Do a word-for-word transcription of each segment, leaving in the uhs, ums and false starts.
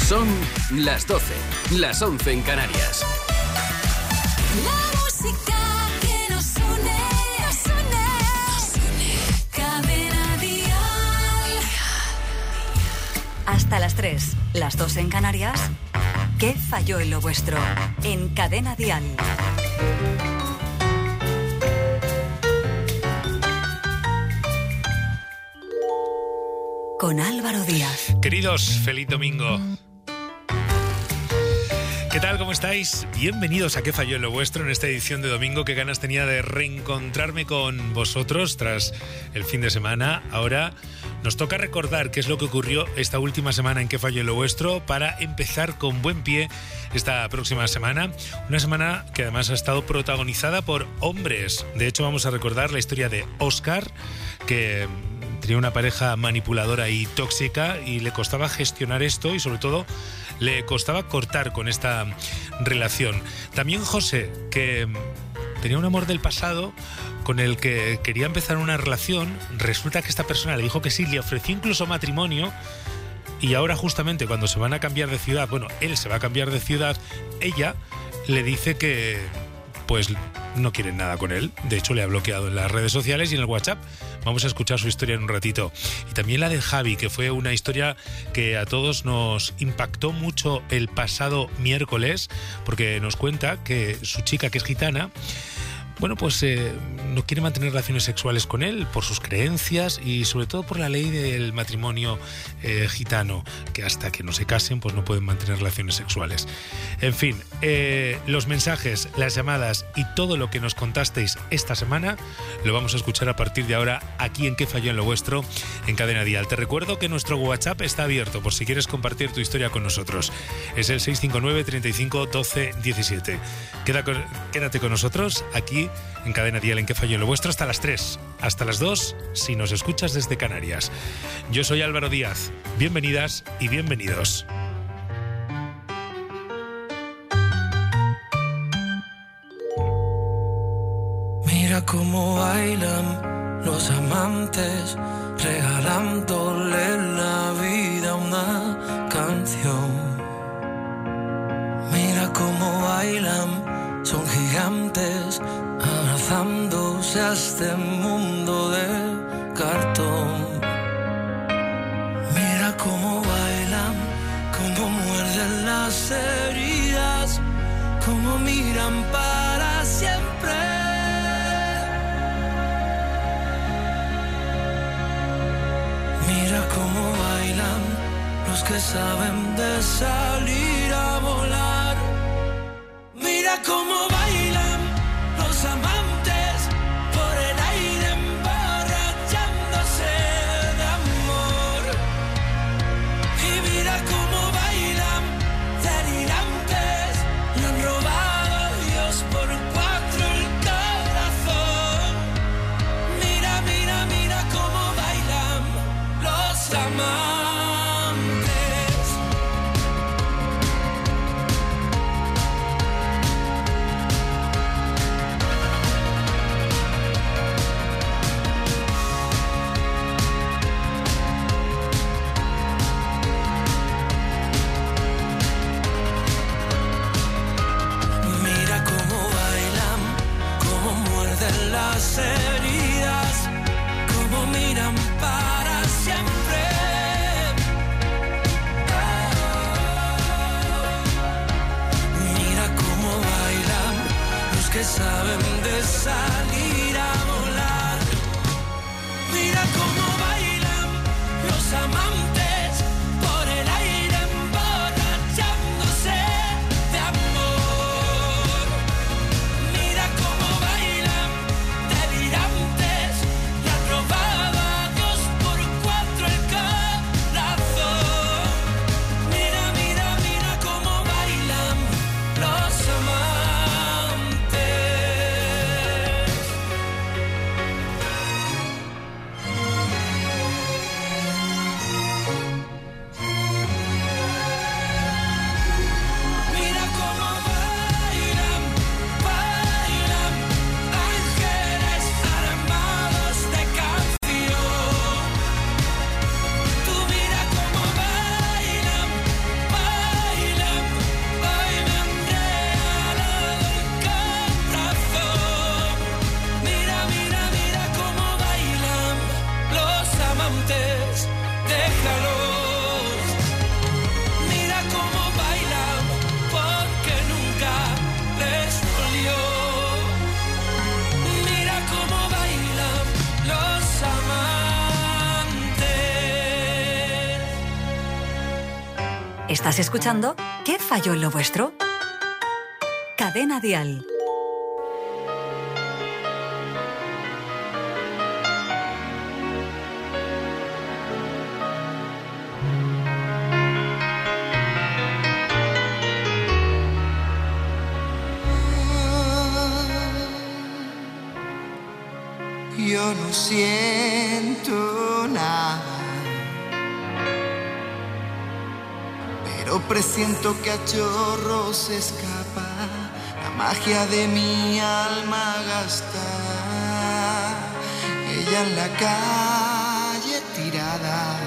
Son las doce, las once en Canarias. La música que nos une, nos une, nos une. Cadena Dial. Hasta las tres, las dos en Canarias. ¿Qué falló en lo vuestro? En Cadena Dial. Con Álvaro Díaz. Queridos, feliz domingo. ¿Qué tal? ¿Cómo estáis? Bienvenidos a ¿Qué falló en lo vuestro? En esta edición de domingo. Qué ganas tenía de reencontrarme con vosotros tras el fin de semana. Ahora nos toca recordar qué es lo que ocurrió esta última semana en ¿Qué falló en lo vuestro? Para empezar con buen pie esta próxima semana. Una semana que además ha estado protagonizada por hombres. De hecho, vamos a recordar la historia de Óscar, que tenía una pareja manipuladora y tóxica y le costaba gestionar esto y sobre todo le costaba cortar con esta relación. También José, que tenía un amor del pasado con el que quería empezar una relación. Resulta que esta persona le dijo que sí, le ofreció incluso matrimonio y ahora justamente cuando se van a cambiar de ciudad, bueno, él se va a cambiar de ciudad, ella le dice que pues no quiere nada con él. De hecho, le ha bloqueado en las redes sociales y en el WhatsApp. Vamos a escuchar su historia en un ratito. Y también la de Javi, que fue una historia que a todos nos impactó mucho el pasado miércoles, porque nos cuenta que su chica, que es gitana, bueno, pues eh, no quiere mantener relaciones sexuales con él por sus creencias y sobre todo por la ley del matrimonio eh, gitano, que hasta que no se casen pues no pueden mantener relaciones sexuales. En fin, eh, los mensajes, las llamadas y todo lo que nos contasteis esta semana lo vamos a escuchar a partir de ahora aquí en ¿Qué falló en lo vuestro? En Cadena Dial. Te recuerdo que nuestro WhatsApp está abierto por si quieres compartir tu historia con nosotros. Es el seis cinco nueve, treinta y cinco, doce, diecisiete. Queda con, quédate con nosotros aquí en Cadena Dial en ¿Qué falló en lo vuestro? Hasta las tres, hasta las dos, si nos escuchas desde Canarias. Yo soy Álvaro Díaz. Bienvenidas y bienvenidos. Mira cómo bailan los amantes, regalándole la vida a una canción. Mira cómo bailan, son gigantes, abrazándose a este mundo de cartón. Mira cómo bailan, cómo muerden las heridas, cómo miran para siempre. Mira cómo bailan los que saben de salir a volar. Mira cómo bailan los amantes por el aire emborrachándose de amor. Y mira cómo bailan delirantes, le han robado a Dios por cuatro el corazón. Mira, mira, mira cómo bailan los amantes. déjalos. Mira cómo bailan, porque nunca les dolió. Mira cómo bailan los amantes. ¿Estás escuchando ¿Qué falló en lo vuestro? Cadena Dial. Yo no siento nada, pero presiento que a chorros se escapa la magia de mi alma gastada. Ella en la calle tirada,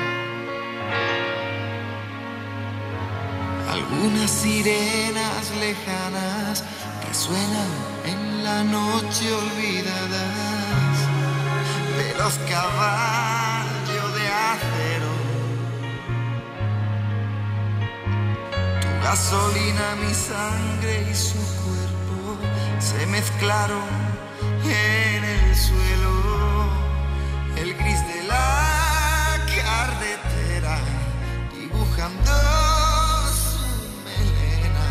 algunas sirenas lejanas resuenan en la noche olvidada. Los caballos de acero, tu gasolina, mi sangre y su cuerpo se mezclaron en el suelo. El gris de la carretera dibujando su melena,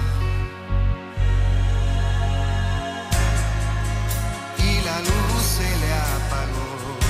y la luz se le apagó.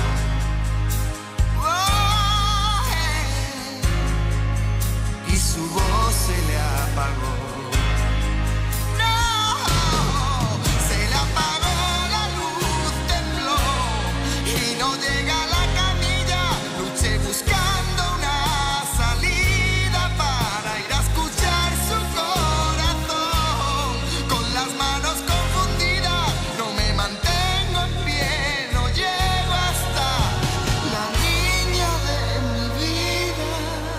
Su voz se le apagó. No, se le apagó, la luz tembló y no llega a la camilla. Luché buscando una salida para ir a escuchar su corazón. Con las manos confundidas no me mantengo en pie, no llego hasta la niña de mi vida.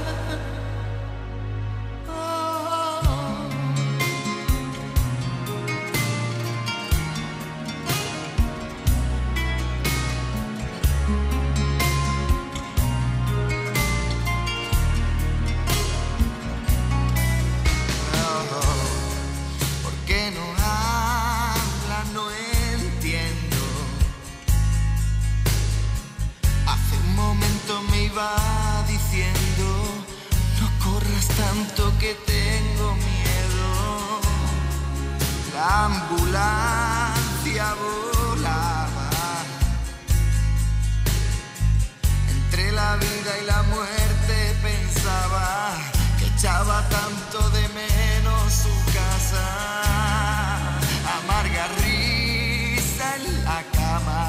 Va diciendo, no corras tanto que tengo miedo. La ambulancia volaba entre la vida y la muerte. Pensaba que echaba tanto de menos su casa, amarga risa en la cama.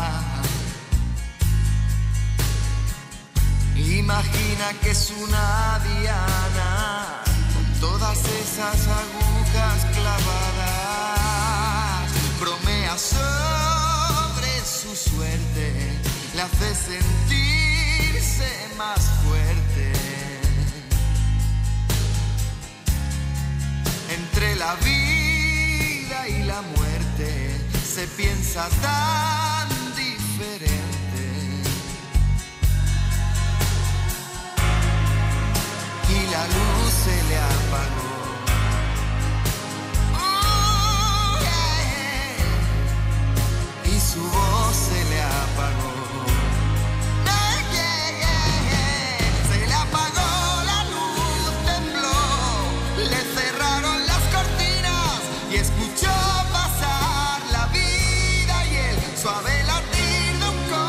Imagina que es una diana con todas esas agujas clavadas. Bromea sobre su suerte, le hace sentirse más fuerte. Entre la vida y la muerte se piensa tan diferente. Y la luz se le apagó. Oh, yeah. Y su voz se le apagó. Oh, yeah, yeah, yeah. Se le apagó, la luz tembló, le cerraron las cortinas y escuchó pasar la vida y el suave latir de un corazón.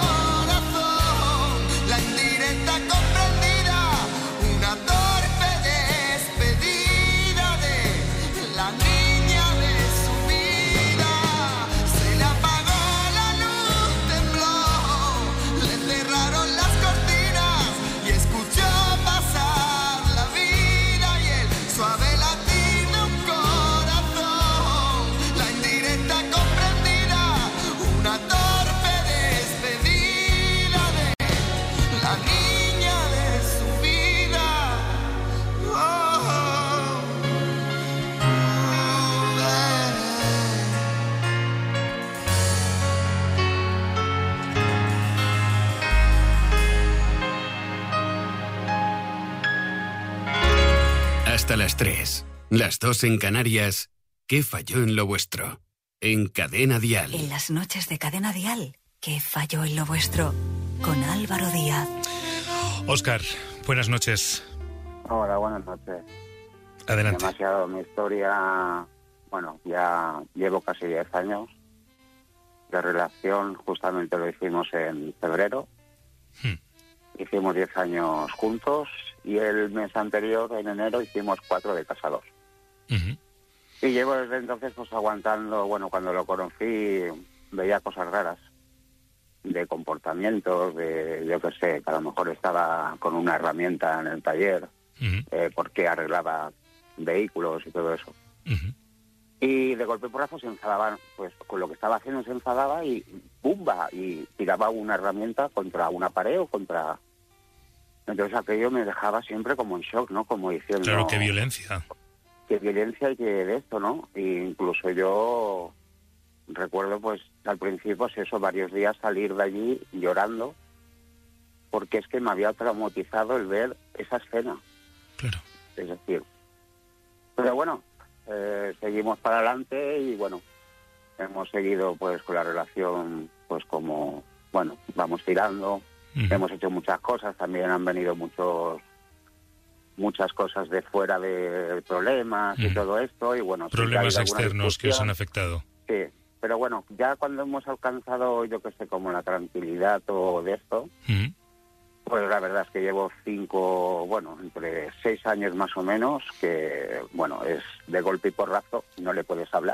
Hasta las tres. Las dos en Canarias. ¿Qué falló en lo vuestro? En Cadena Dial. En las noches de Cadena Dial, ¿qué falló en lo vuestro? Con Álvaro Díaz. Óscar, buenas noches. Hola, buenas noches. Adelante. Demasiado mi historia, bueno, ya llevo casi diez años de relación, justamente lo hicimos en febrero. Hmm. Hicimos diez años juntos y el mes anterior, en enero, hicimos cuatro de casados. Uh-huh. Y llevo desde entonces pues aguantando, bueno, cuando lo conocí veía cosas raras de comportamientos, de yo qué sé, que a lo mejor estaba con una herramienta en el taller, uh-huh. eh, porque arreglaba vehículos y todo eso. Uh-huh. Y de golpe y porrazo se enfadaba, pues con lo que estaba haciendo se enfadaba y ¡bumba! Y tiraba una herramienta contra una pared o contra... Entonces aquello me dejaba siempre como en shock, ¿no? Como diciendo... Claro, qué violencia. Qué violencia y qué de esto, ¿no? E incluso yo recuerdo, pues, al principio, pues eso, varios días salir de allí llorando, porque es que me había traumatizado el ver esa escena. Claro. Es decir, pero bueno, eh, seguimos para adelante y bueno, hemos seguido pues con la relación, pues como, bueno, vamos tirando, uh-huh. Hemos hecho muchas cosas, también han venido muchos muchas cosas de fuera de problemas uh-huh. y todo esto, y bueno... Problemas externos que os han afectado. Sí, pero bueno, ya cuando hemos alcanzado, yo que sé, como la tranquilidad o de esto, uh-huh. pues la verdad es que llevo cinco, bueno, entre seis años más o menos, que, bueno, es de golpe y porrazo, no le puedes hablar,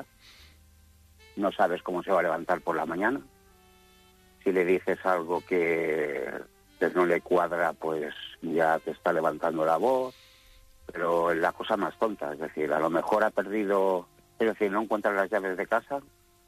no sabes cómo se va a levantar por la mañana, si le dices algo que, que no le cuadra, pues ya te está levantando la voz, pero es la cosa más tonta, es decir, a lo mejor ha perdido, es decir, no encuentra las llaves de casa,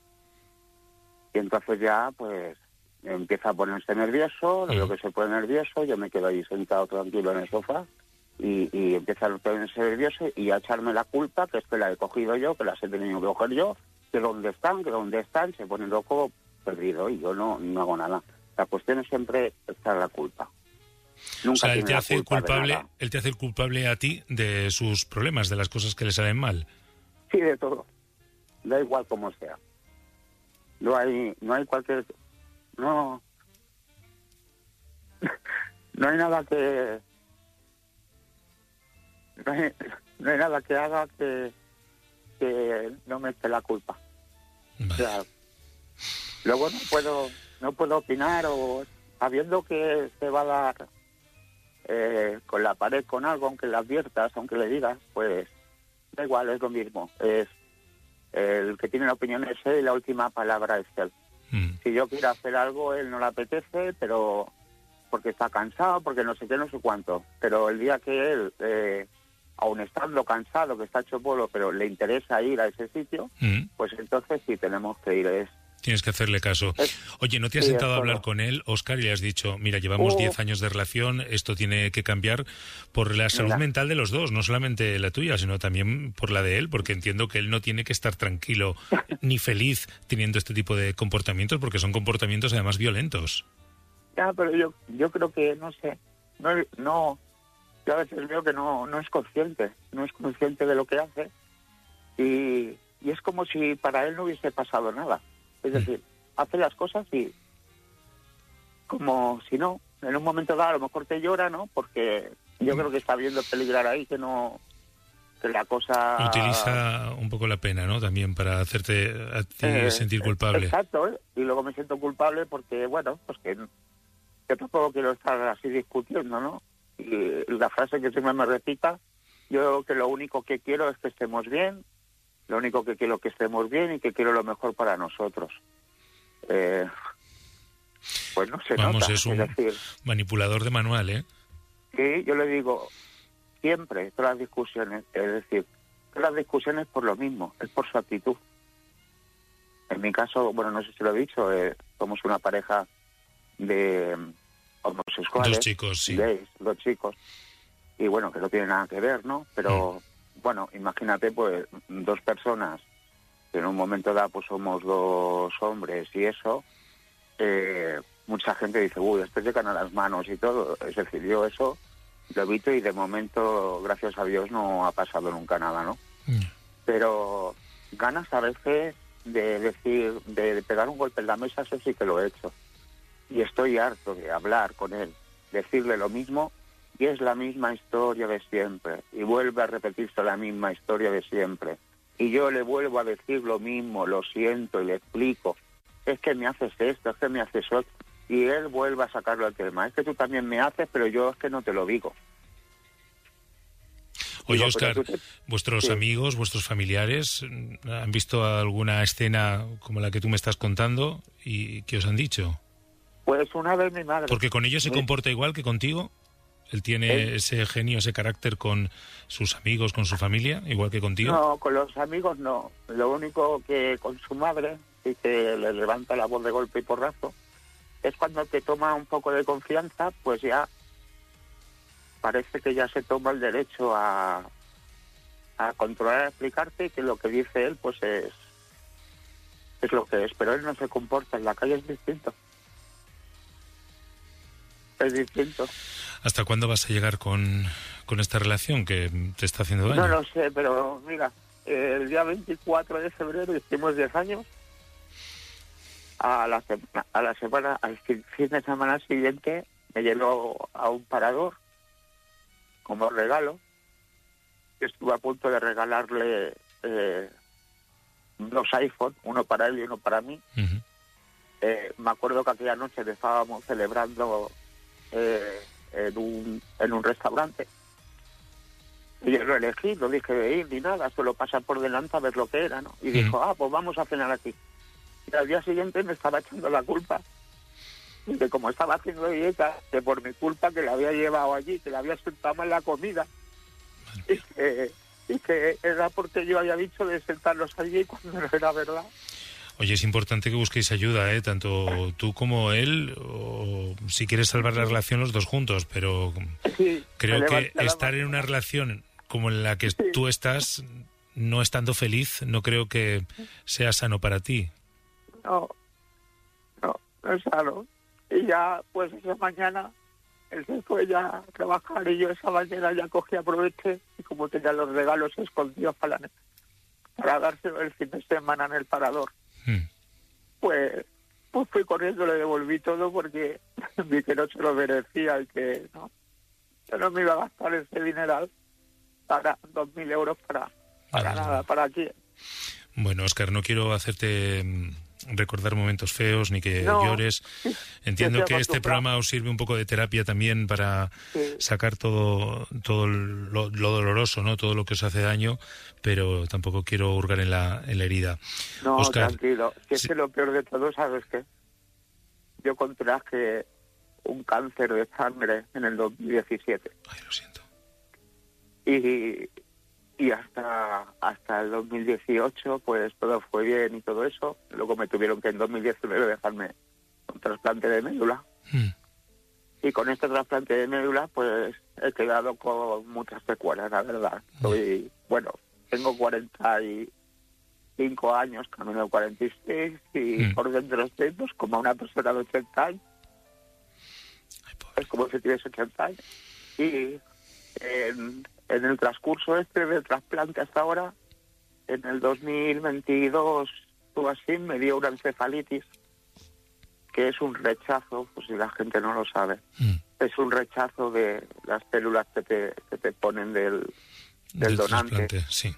y entonces ya, pues, empieza a ponerse nervioso, lo veo que se pone nervioso, yo me quedo ahí sentado tranquilo en el sofá y, y empieza a ponerse nervioso y a echarme la culpa, que es que la he cogido yo, que las he tenido que coger yo, que dónde están, que dónde están, se pone loco, perdido, y yo no, no hago nada. La cuestión es siempre echar la culpa. Nunca o sea, él te, hace culpa culpable, él te hace el culpable a ti de sus problemas, de las cosas que le salen mal. Sí, de todo. Da igual como sea. No hay, no hay cualquier... No, no hay nada que, no hay, no hay nada que haga que, que no me eche la culpa. Vale. O sea, luego no puedo, no puedo opinar o sabiendo que se va a dar eh, con la pared con algo, aunque le adviertas, aunque le digas, pues da igual, es lo mismo. Es el que tiene la opinión es él y la última palabra es él. Mm. Si yo quiero hacer algo, él no le apetece, pero porque está cansado, porque no sé qué, no sé cuánto. Pero el día que él, eh, aun estando cansado, que está hecho polvo, pero le interesa ir a ese sitio, mm. pues entonces sí tenemos que ir. Es, Tienes que hacerle caso. Es, Oye, ¿no te has sí, sentado a hablar con él, Óscar, y le has dicho, mira, llevamos diez uh, años de relación, esto tiene que cambiar por la salud mira. mental de los dos, no solamente la tuya, sino también por la de él, porque entiendo que él no tiene que estar tranquilo ni feliz teniendo este tipo de comportamientos, porque son comportamientos además violentos. Ya, pero yo yo creo que, no sé, no, no yo a veces veo que no, no es consciente, no es consciente de lo que hace, y, y es como si para él no hubiese pasado nada. Es decir, hace las cosas y como si no, en un momento dado a lo mejor te llora, ¿no? Porque yo creo que está viendo peligrar ahí, que no, que la cosa... Utiliza un poco la pena, ¿no? También para hacerte a ti eh, sentir culpable. Exacto, ¿eh? Y luego me siento culpable porque, bueno, pues que, que tampoco quiero estar así discutiendo, ¿no? Y la frase que siempre me repita, yo que lo único que quiero es que estemos bien, lo único que quiero es que estemos bien y que quiero lo mejor para nosotros. Eh, pues no se Vamos, nota. es un es decir, manipulador de manual, ¿eh? Sí, yo le digo, siempre, todas las discusiones, es decir, todas las discusiones por lo mismo, es por su actitud. En mi caso, bueno, no sé si lo he dicho, eh, somos una pareja de homosexuales. Dos chicos, sí. Gays, dos chicos. Y bueno, que no tiene nada que ver, ¿no? Pero... Mm. Bueno, imagínate, pues, dos personas que en un momento dado, pues, somos dos hombres y eso, eh, mucha gente dice, uy, estos llegan a las manos y todo. Es decir, yo eso lo evito y de momento, gracias a Dios, no ha pasado nunca nada, ¿no? Mm. Pero ganas a veces de decir, de pegar un golpe en la mesa, eso sí que lo he hecho. Y estoy harto de hablar con él, decirle lo mismo, y es la misma historia de siempre. Y vuelve a repetirse la misma historia de siempre. Y yo le vuelvo a decir lo mismo, lo siento, y le explico. Es que me haces esto, es que me haces eso. Y él vuelve a sacarlo al tema. Es que tú también me haces, pero yo es que no te lo digo. Oye, Digo, Óscar, pero tú te- ¿vuestros Sí. amigos, vuestros familiares han visto alguna escena como la que tú me estás contando y qué os han dicho? Pues una vez mi madre... Porque con ellos se Sí. comporta igual que contigo. Él tiene Él- ese genio, ese carácter con sus amigos, con su familia, igual que contigo. No, con los amigos no. Lo único que con su madre, y que le levanta la voz de golpe y porrazo, es cuando te toma un poco de confianza, pues ya parece que ya se toma el derecho a, a controlar, a explicarte, y que lo que dice él pues es, es lo que es. Pero él no se comporta, en la calle es distinto. Es distinto. ¿Hasta cuándo vas a llegar con, con esta relación que te está haciendo daño? No lo sé, pero mira, el día veinticuatro de febrero hicimos diez años. A la, sema- a la semana, al fin fin de semana siguiente, me llevó a un parador como regalo. Estuve a punto de regalarle eh, dos iPhones, uno para él y uno para mí. Ujú. Eh, me acuerdo que aquella noche le estábamos celebrando eh, en, un, en un restaurante. Y yo lo elegí, no dije de ir ni nada, solo pasar por delante a ver lo que era, ¿no? Y dijo, ah, pues vamos a cenar aquí. Y al día siguiente me estaba echando la culpa. Y que como estaba haciendo dieta, que por mi culpa que la había llevado allí, que le había sentado mal la comida. Y que, y que era porque yo había dicho de sentarlos allí cuando no era verdad. Oye, es importante que busquéis ayuda, ¿eh? Tanto tú como él, o si quieres salvar la relación los dos juntos, pero Sí, creo me que levanté a la estar en mañana. una relación como en la que Sí. tú estás, no estando feliz, no creo que sea sano para ti. No, no, no es sano. Y ya, pues esa mañana, él se fue ya a trabajar y yo esa mañana ya cogí, aproveché, y como tenía los regalos escondidos para, la- para dárselo el fin de semana en el parador, Mm. pues, pues fui corriendo, le devolví todo porque vi que no se lo merecía y que no, yo no me iba a gastar ese dineral para dos mil euros para, para Vale. nada, para aquí. Bueno, Óscar, no quiero hacerte mm, recordar momentos feos ni que No. llores. Entiendo Yo estoy que este acostumbrado. programa os sirve un poco de terapia también para Sí. sacar todo todo lo, lo doloroso, ¿no? Todo lo que os hace daño, pero tampoco quiero hurgar en la, en la herida. No, Óscar, tranquilo. Si es sí. que lo peor de todo, ¿sabes qué? Yo contraje un cáncer de sangre en el dos mil diecisiete. Ay, lo siento. Y, y hasta hasta el dos mil dieciocho, pues todo fue bien y todo eso. Luego me tuvieron que en dos mil diecinueve dejarme un trasplante de médula. Mm. Y con este trasplante de médula, pues he quedado con muchas secuelas, la verdad. Soy, bueno, tengo cuarenta y cinco años, camino de cuarenta y seis, y Mm. por dentro estoy pues, como una persona de ochenta años. Ay, pobre. Es como si tienes ochenta años. Y en, en el transcurso este del trasplante hasta ahora, en el dos mil veintidós o así, me dio una encefalitis, que es un rechazo, pues si la gente no lo sabe, Mm. es un rechazo de las células que te, que te ponen del, del donante. trasplante, sí.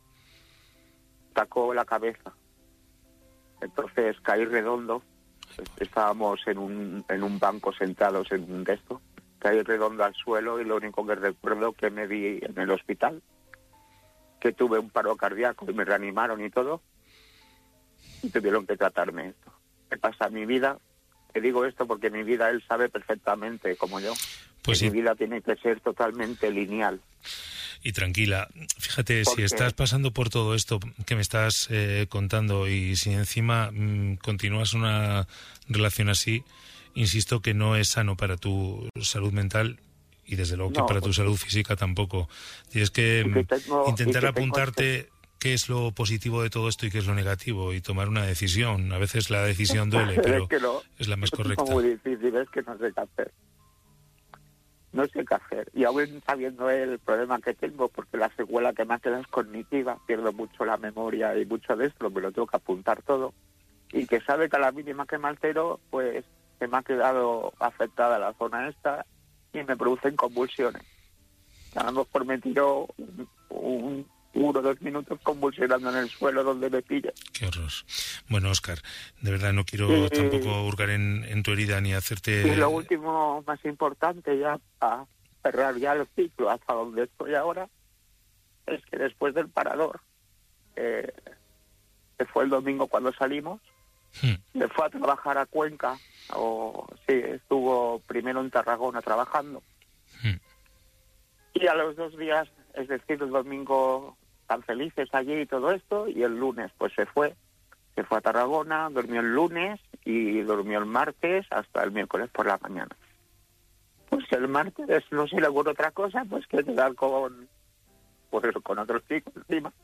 Tacó la cabeza. Entonces caí redondo. Estábamos en un, en un banco sentados en un de esto. Caí redondo al suelo y lo único que recuerdo que me vi en el hospital, que tuve un paro cardíaco y me reanimaron y todo, y tuvieron que tratarme esto. ¿Qué pasa? Mi vida, te digo esto porque mi vida él sabe perfectamente, como yo, Pues que sí. mi vida tiene que ser totalmente lineal. Y tranquila, fíjate, si Porque- estás pasando por todo esto que me estás eh, contando y si encima mm, continúas una relación así, insisto que no es sano para tu salud mental y desde luego que No, para tu pues- salud física tampoco. Tienes que, Y que mm, tengo- y intentar que tengo apuntarte qué es lo positivo de todo esto y qué es lo negativo y tomar una decisión. A veces la decisión duele, pero es que no, es la más es correcta. muy difícil, es que no sé qué hacer. no sé qué hacer. Y aún sabiendo el problema que tengo, porque la secuela que me ha quedado es cognitiva, pierdo mucho la memoria y mucho de esto, me lo tengo que apuntar todo, y que sabe que a la mínima que me altero, pues se me ha quedado afectada la zona esta y me producen convulsiones. A lo mejor me tiro un, un uno o dos minutos convulsionando en el suelo donde me pille. Qué horror. Bueno, Óscar, de verdad no quiero Sí. tampoco hurgar en, en tu herida ni hacerte... Y lo último, más importante, ya para cerrar ya el ciclo hasta donde estoy ahora, es que después del parador, eh, que fue el domingo cuando salimos, Hmm. se fue a trabajar a Cuenca, o sí, estuvo primero en Tarragona trabajando, Hmm. y a los dos días, es decir, el domingo tan felices allí y todo esto, y el lunes pues se fue, se fue a Tarragona, durmió el lunes y durmió el martes hasta el miércoles por la mañana. Pues el martes no se le ocurre otra cosa pues que quedar con, pues, con otros chicos encima.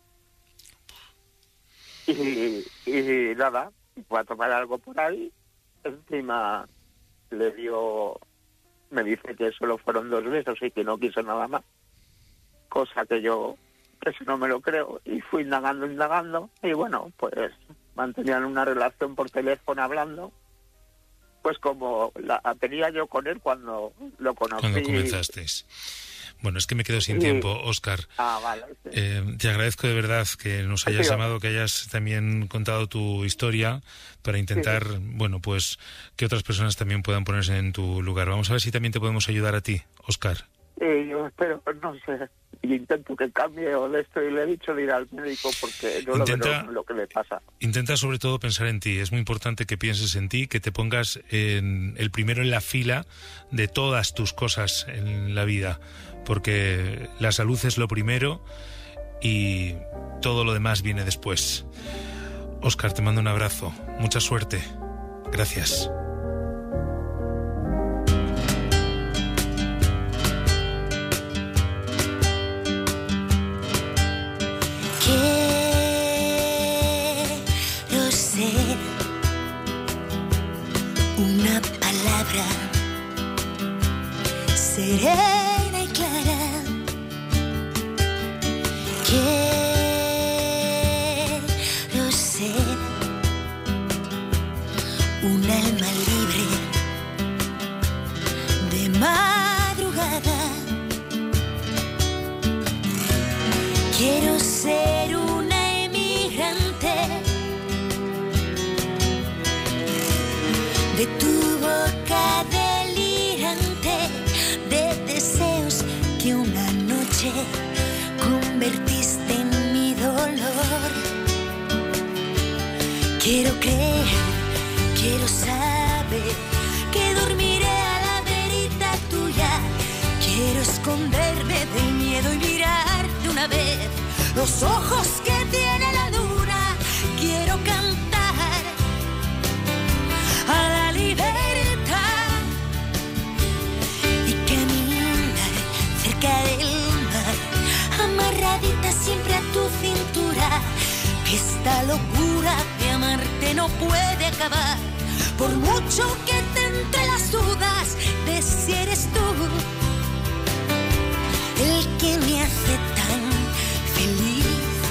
Y, y nada, fue a tomar algo por ahí, encima le dio, me dice que solo fueron dos besos y que no quiso nada más, cosa que yo, eso no me lo creo, y fui indagando, indagando, y bueno, pues mantenían una relación por teléfono hablando, pues como la tenía yo con él cuando lo conocí. Cuando comenzasteis. Bueno, es que me quedo sin Sí. tiempo, Óscar. Ah, vale. Sí. Eh, te agradezco de verdad que nos hayas Sí, llamado, que hayas también contado tu historia para intentar, bueno, pues que otras personas también puedan ponerse en tu lugar. Vamos a ver si también te podemos ayudar a ti, Óscar. Sí, yo espero, no sé, y intento que cambie o de esto, y le he dicho de ir al médico porque no Intenta- lo veo lo que le pasa. Intenta sobre todo pensar en ti. Es muy importante que pienses en ti, que te pongas en el primero en la fila de todas tus cosas en la vida, porque la salud es lo primero y todo lo demás viene después. Óscar, te mando un abrazo. Mucha suerte. Gracias. Quiero ser una palabra serena y clara. Quiero ser un alma libre de madrugada. Quiero ser una emigrante de tu boca delirante, de deseos que una noche convertiste en mi dolor. Quiero creer, quiero saber que dormiré a la verita tuya. Quiero esconderme del miedo y mirar de una vez los ojos que tiene la luna. Quiero cantar a la libertad y caminar cerca del mar, amarradita siempre a tu cintura. Que esta locura de amarte no puede acabar, por mucho que te entre las dudas de si eres tú el que me hace tan feliz.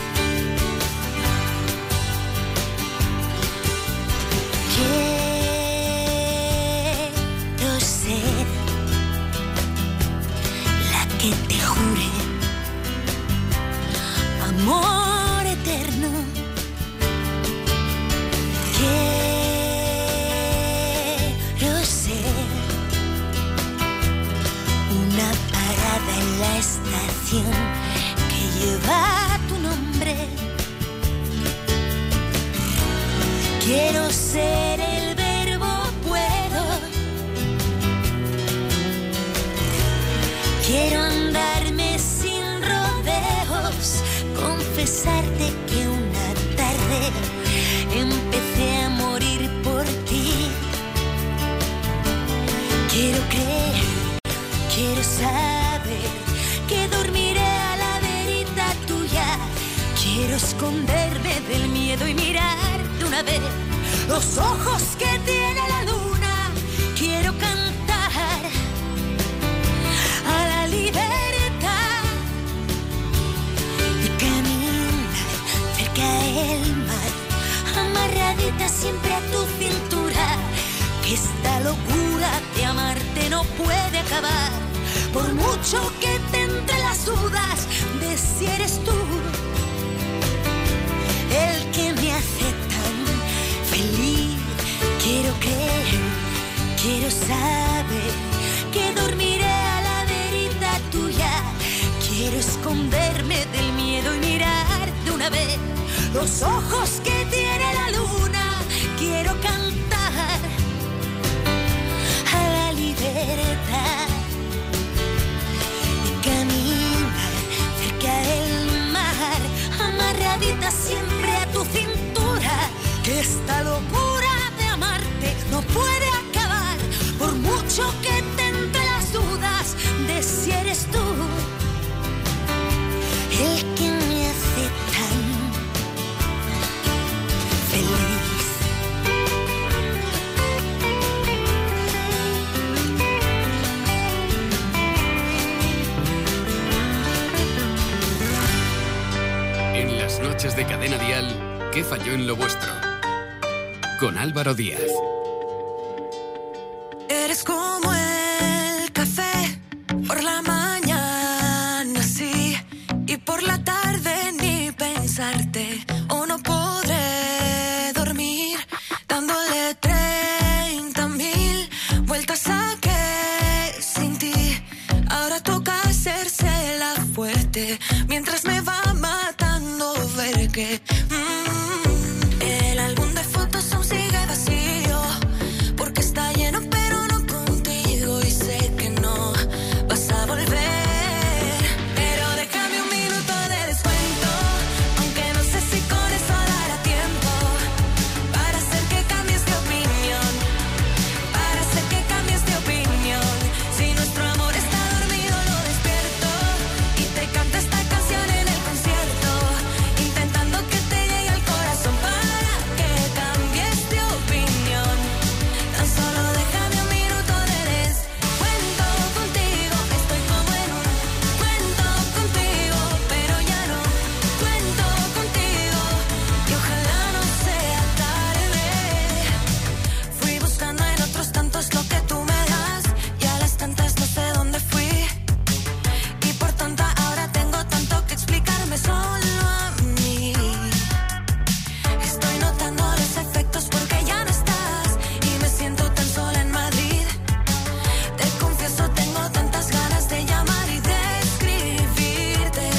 Quiero ser la que te jure amor eterno. Quiero ser una parada en la estación que lleva tu nombre. Quiero ser el verbo puedo. Quiero andarme sin rodeos, confesarte que una tarde empecé a morir por ti. Quiero creer, quiero saber que dormiré a la verita tuya. Quiero esconderme del miedo y mirar de una vez los ojos que tiene la luna. Quiero cantar puede acabar. Por mucho que te entre las dudas de si eres tú el que me hace tan feliz. Quiero creer, quiero saber que dormiré a la verita tuya. Quiero esconderme del miedo y mirar de una vez los ojos que tiene la luna. Quiero cantar a la libertad y caminar cerca del mar, amarradita siempre a tu cintura. Que esta locura de amarte no puede acabar, por mucho que te entre las dudas de si eres tú el que me hace tan feliz. En las noches de Cadena Dial, ¿qué falló en lo vuestro? Con Álvaro Díaz. Eres como el café por la mañana, sí, y por la tarde ni pensarte, o no podré dormir dándole treinta mil vueltas a que sin ti. Ahora toca hacerse la fuerte mientras me va matando ver que mm, el álbum de fotos aún sigue vacío, porque está lleno pero no contigo y sé que no vas a volver. Pero déjame un minuto de descuento, aunque no sé si con eso dará tiempo para hacer que cambies de opinión, para hacer que cambies de opinión. Si nuestro amor está dormido lo despierto y te canto esta canción en el concierto, intentando que te llegue al corazón para que cambies de opinión. Tan solo déjame un minuto de descuento contigo. Estoy como en un cuento contigo, pero ya no cuento contigo y ojalá no sea tarde. Fui buscando en otros tantos lo que tú me das y a las tantas no sé dónde fui. Y por tonta ahora tengo tanto que explicarme solo a mí. Estoy notando los efectos porque ya no estás y me siento tan sola en Madrid. Te confieso, tengo tantas ganas de llamar y de escribirte.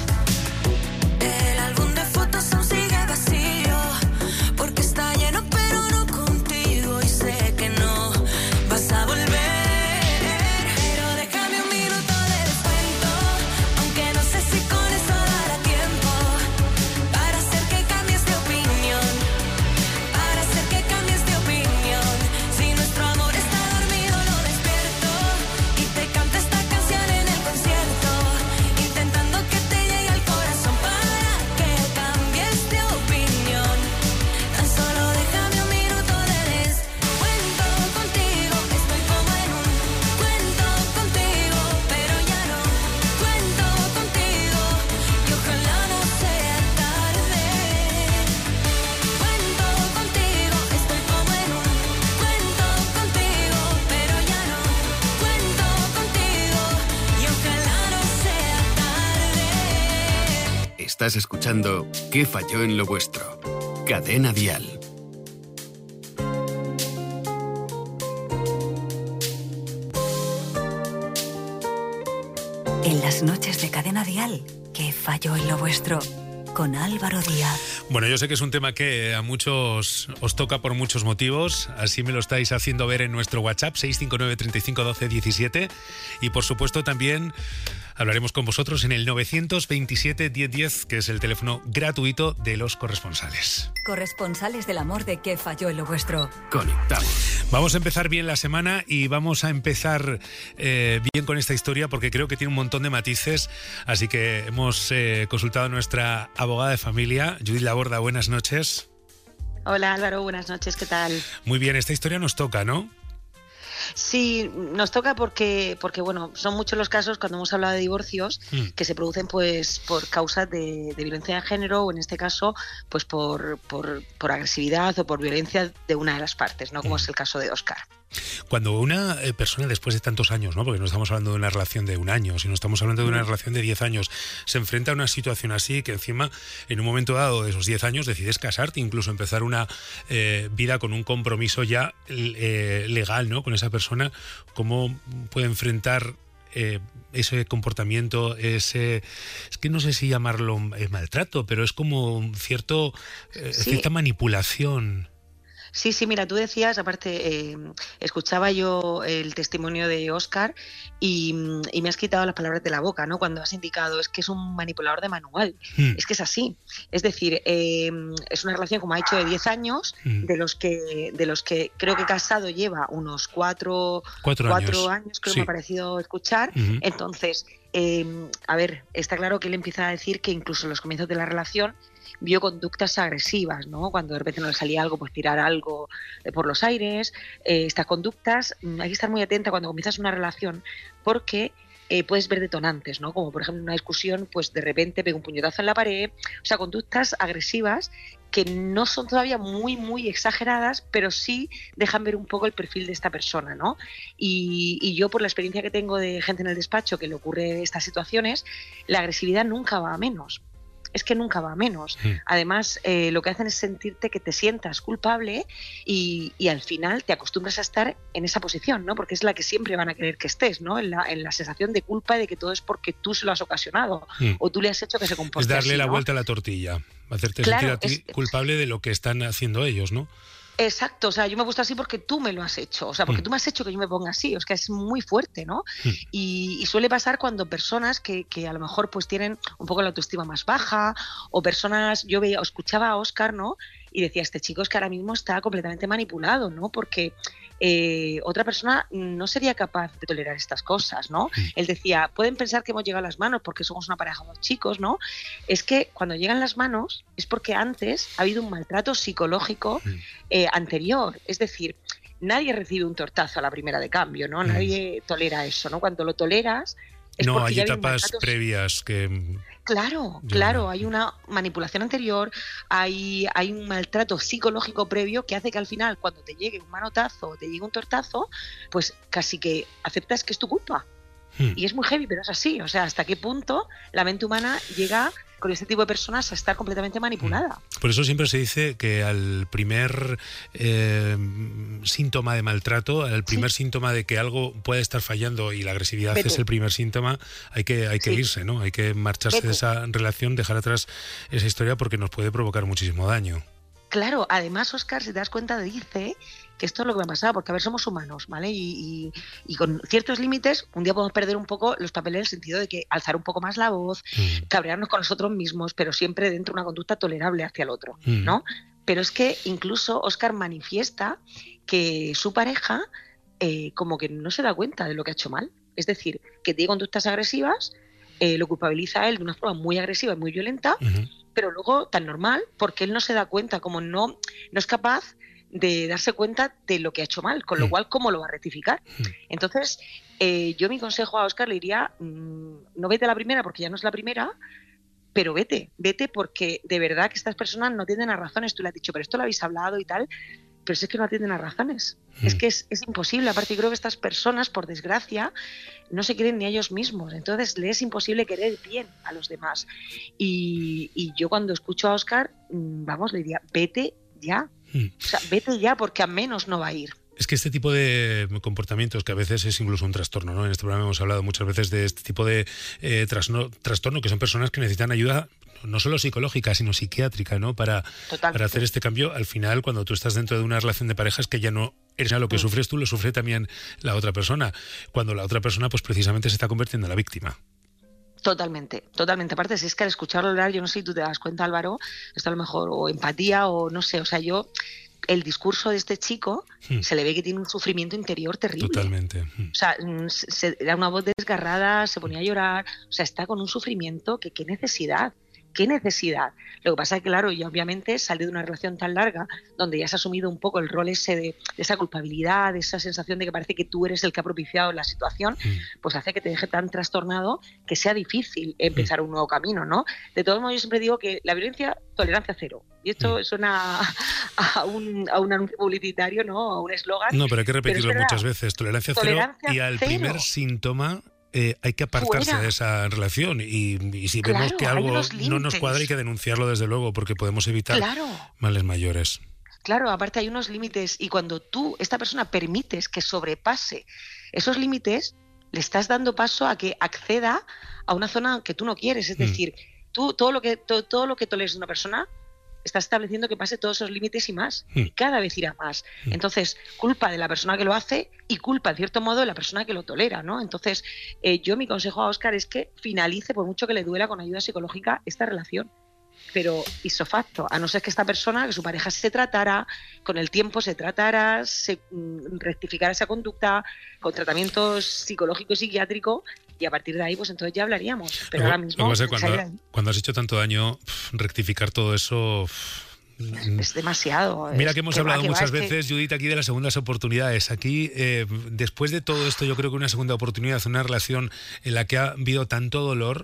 El álbum de fotos aún sigue vacío, porque está lleno pero no contigo y sé que no vas a volver. Pero déjame un minuto de descuento, aunque no sé si con eso dará tiempo para hacer que cambies de opinión, para hacer que cambies de opinión. Si nuestro amor está dormido lo despierto y te canto esta canción en el concierto, intentando que te llegue al corazón para que cambies de opinión. Tan solo déjame un minuto de descuento contigo. Estoy como en un cuento contigo, pero ya no cuento contigo y ojalá no sea tarde. Cuento contigo, estoy como en un cuento contigo, pero ya no cuento contigo y ojalá no sea tarde. Estás escuchando ¿Qué falló en lo vuestro? Cadena Dial. En las noches de Cadena Dial, ¿qué falló en lo vuestro? Con Álvaro Díaz. Bueno, yo sé que es un tema que a muchos os toca por muchos motivos, así me lo estáis haciendo ver en nuestro WhatsApp seis cinco nueve, treinta y cinco, doce, diecisiete, y por supuesto también hablaremos con vosotros en el novecientos veintisiete, diez diez, que es el teléfono gratuito de los corresponsales. Corresponsales del amor de ¿Qué falló en lo vuestro? Conectamos. Vamos a empezar bien la semana y vamos a empezar eh, bien con esta historia porque creo que tiene un montón de matices, así que hemos eh, consultado a nuestra abogada de familia, Judith Laborda. Buenas noches. Hola Álvaro, buenas noches, ¿qué tal? Muy bien, esta historia nos toca, ¿no? Sí, nos toca porque, porque bueno, son muchos los casos cuando hemos hablado de divorcios mm. que se producen pues por causas de, de violencia de género o en este caso pues por, por, por agresividad o por violencia de una de las partes, ¿no? Como mm. es el caso de Óscar. Cuando una eh, persona después de tantos años, ¿no? Porque no estamos hablando de una relación de un año, sino estamos hablando de una relación de diez años, se enfrenta a una situación así que encima en un momento dado de esos diez años decides casarte, incluso empezar una eh, vida con un compromiso ya eh, legal, ¿no? Con esa persona, ¿cómo puede enfrentar eh, ese comportamiento, ese, es que no sé si llamarlo eh, maltrato, pero es como un cierto eh, Sí. cierta manipulación? Sí, sí, mira, tú decías, aparte, eh, escuchaba yo el testimonio de Óscar y, y me has quitado las palabras de la boca, ¿no? Cuando has indicado, es que es un manipulador de manual. Mm. Es que es así. Es decir, eh, es una relación, como ha dicho, de diez años, Mm. de los que de los que creo que casado lleva unos cuatro, Cuatro años. años, creo Sí. que me ha parecido escuchar. Ujú. Entonces, eh, a ver, está claro que él empieza a decir que incluso en los comienzos de la relación vio conductas agresivas, ¿no? Cuando de repente no le salía algo, pues tirar algo eh, por los aires. Eh, estas conductas, mm, hay que estar muy atenta cuando comienzas una relación, porque eh, puedes ver detonantes, ¿no? Como por ejemplo en una discusión, pues de repente pega un puñetazo en la pared. O sea, conductas agresivas que no son todavía muy, muy exageradas, pero sí dejan ver un poco el perfil de esta persona, ¿no? Y, y yo, por la experiencia que tengo de gente en el despacho que le ocurre estas situaciones, la agresividad nunca va a menos. Es que nunca va a menos. Mm. Además, eh, lo que hacen es sentirte que te sientas culpable y, y al final te acostumbras a estar en esa posición, ¿no? Porque es la que siempre van a querer que estés, ¿no? En la, en la sensación de culpa de que todo es porque tú se lo has ocasionado Mm. o tú le has hecho que se comporte Es darle así, la ¿no? vuelta a la tortilla, hacerte Claro, sentir a ti es- culpable de lo que están haciendo ellos, ¿no? Exacto, o sea, yo me he puesto así porque tú me lo has hecho, o sea, porque Mm. tú me has hecho que yo me ponga así, o sea, es muy fuerte, ¿no? Mm. Y, y suele pasar cuando personas que, que a lo mejor pues tienen un poco la autoestima más baja, o personas, yo veía, o escuchaba a Óscar, ¿no? Y decía, este chico es que ahora mismo está completamente manipulado, ¿no? Porque eh, otra persona no sería capaz de tolerar estas cosas, ¿no? Mm. Él decía, pueden pensar que hemos llegado a las manos porque somos una pareja de chicos, ¿no? Es que cuando llegan las manos es porque antes ha habido un maltrato psicológico Mm. eh, anterior, es decir, nadie recibe un tortazo a la primera de cambio, ¿no? Mm. Nadie tolera eso, ¿no? Cuando lo toleras es No, porque hay ya había un etapas maltrato. previas que... Claro, Ya, claro, ya. hay una manipulación anterior, hay, hay un maltrato psicológico previo que hace que al final, cuando te llegue un manotazo, te llegue un tortazo, pues casi que aceptas que es tu culpa. Mm. Y es muy heavy, pero es así. O sea, hasta qué punto la mente humana llega con este tipo de personas a estar completamente manipulada. Por eso siempre se dice que al primer eh, síntoma de maltrato, al primer síntoma de que algo puede estar fallando y la agresividad Vete. es el primer síntoma, hay que, hay que Sí. irse, ¿no? Hay que marcharse Vete. de esa relación, dejar atrás esa historia porque nos puede provocar muchísimo daño. Claro, además, Óscar, si te das cuenta, dice que esto es lo que me ha pasado, porque a ver, somos humanos, ¿vale? Y, y- y con ciertos límites, un día podemos perder un poco los papeles en el sentido de que alzar un poco más la voz, Mm. cabrearnos con nosotros mismos, pero siempre dentro de una conducta tolerable hacia el otro, Mm. ¿no? Pero es que incluso Óscar manifiesta que su pareja eh, como que no se da cuenta de lo que ha hecho mal. Es decir, que tiene conductas agresivas, eh, lo culpabiliza a él de una forma muy agresiva y muy violenta, Ujú. pero luego tan normal, porque él no se da cuenta, como no, no es capaz de darse cuenta de lo que ha hecho mal, con lo Mm. cual, ¿cómo lo va a rectificar? Mm. Entonces, eh, yo mi consejo a Óscar le diría, mm, no vete a la primera porque ya no es la primera, pero vete, vete porque de verdad que estas personas no tienden a razones. Tú le has dicho, pero esto lo habéis hablado y tal, pero si es que no atienden a razones. Mm. Es que es, es imposible. Aparte, yo creo que estas personas, por desgracia, no se quieren ni a ellos mismos. Entonces, les es imposible querer bien a los demás. Y, y yo cuando escucho a Óscar, mm, vamos, le diría, vete ya. Mm. O sea, vete ya porque a menos no va a ir. Es que este tipo de comportamientos, que a veces es incluso un trastorno, ¿no? En este programa hemos hablado muchas veces de este tipo de eh, trasno- trastorno, que son personas que necesitan ayuda no solo psicológica, sino psiquiátrica, ¿no? Para, Totalmente. para hacer este cambio. Al final, cuando tú estás dentro de una relación de pareja, es que ya no eres lo que Mm. sufres tú, lo sufre también la otra persona. Cuando la otra persona, pues precisamente se está convirtiendo en la víctima. Totalmente, totalmente. Aparte, si es que al escucharlo hablar, yo no sé si tú te das cuenta, Álvaro, esto a lo mejor, o empatía, o no sé, o sea, yo, el discurso de este chico, Hmm. se le ve que tiene un sufrimiento interior terrible. Totalmente. Mm. O sea, mm, se- se- era una voz desgarrada, se ponía a llorar, o sea, está con un sufrimiento que qué necesidad, ¿Qué necesidad? Lo que pasa es que, claro, yo obviamente salí de una relación tan larga donde ya has asumido un poco el rol ese de, de esa culpabilidad, de esa sensación de que parece que tú eres el que ha propiciado la situación, mm. pues hace que te deje tan trastornado que sea difícil empezar mm. un nuevo camino, ¿no? De todos modos, yo siempre digo que la violencia, tolerancia cero. Y esto mm. suena a un, a un anuncio publicitario, ¿no? A un eslogan. No, pero hay que repetirlo muchas veces. Tolerancia, tolerancia cero y al cero. Primer síntoma... Eh, hay que apartarse Fuera. de esa relación y, y si claro, vemos que algo no nos cuadra hay que denunciarlo desde luego porque podemos evitar claro. males mayores. Claro, aparte hay unos límites y cuando tú, esta persona, permites que sobrepase esos límites, le estás dando paso a que acceda a una zona que tú no quieres. Es mm. decir, tú todo lo que todo, todo lo que toleres de una persona está estableciendo que pase todos esos límites y más, mm. y cada vez irá más. Mm. Entonces, culpa de la persona que lo hace y culpa, en cierto modo, de la persona que lo tolera, ¿no? Entonces, eh, yo mi consejo a Óscar es que finalice, por mucho que le duela, con ayuda psicológica esta relación. Pero ipso facto, a no ser que esta persona, que su pareja se tratara, con el tiempo se tratara, se mm, rectificara esa conducta con tratamiento psicológico y psiquiátrico, y a partir de ahí, pues entonces ya hablaríamos. Pero lo, ahora mismo... Lo que pasa es cuando, cuando has hecho tanto daño, pff, rectificar todo eso... Pff, es demasiado. Mira que hemos que hablado va, que muchas va, veces, que... Judith, aquí de las segundas oportunidades. Aquí, eh, después de todo esto, yo creo que una segunda oportunidad, una relación en la que ha habido tanto dolor